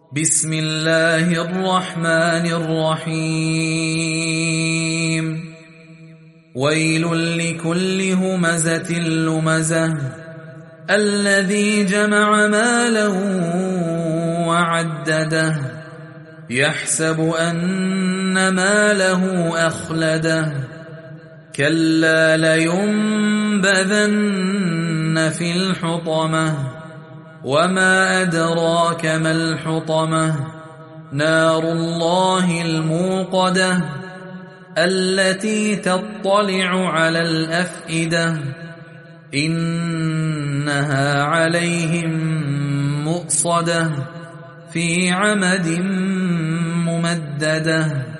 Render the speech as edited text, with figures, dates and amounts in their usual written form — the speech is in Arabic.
بسم الله الرحمن الرحيم ويل لكل همزة لمزة الذي جمع مالا وعدده يحسب أن ماله أخلده كلا لينبذن في الحطمة وما أدراك ما الحطمة نار الله الموقدة التي تطلع على الأفئدة إنها عليهم مؤصدة في عمد ممددة.